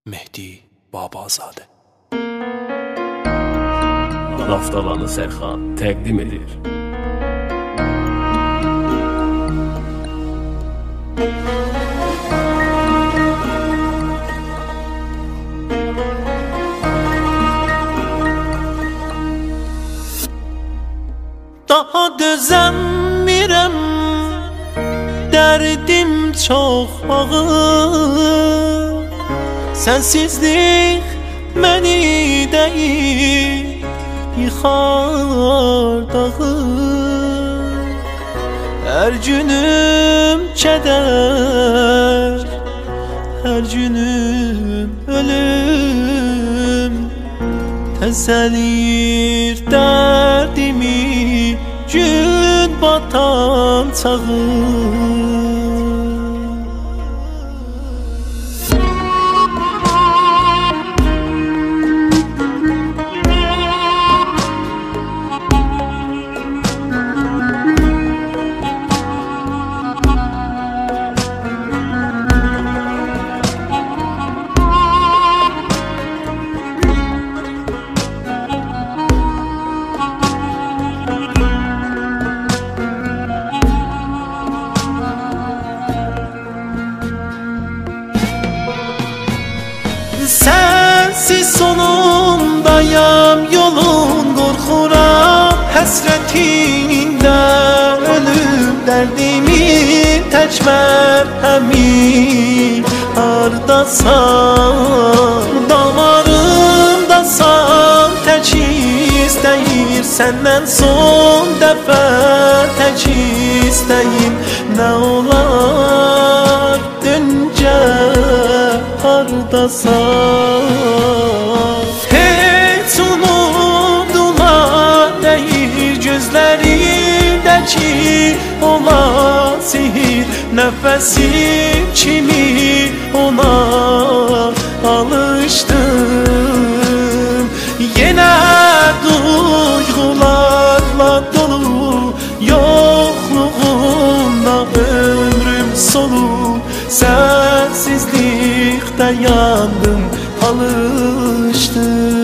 Mehdi Babazadə. Raftalanı Sərxan təqdim edir. Daha dözəmirəm, dərdim çox ağır. Sənsizlik məni deyil, yıxar dağır. Hər günüm kədər, hər günüm ölüm. Təsəllir dərdimi gün batan çağı. Sensiz sonundayam, yolun qorxuram həsrətində. Ölüm dərdimi tək mərhəmi hardasan, damarımdasan, tək istəyir səndən son dəfə tək istəyim. Nə olar döncə hardasan? Heç unudular deyir gözlərindəki ola sihir. Nəfəsim kimi ona alışdım. Yenə duyğularla dolu, yoxluğunda ömrüm solu. Sensizlikte yandım, alıştım.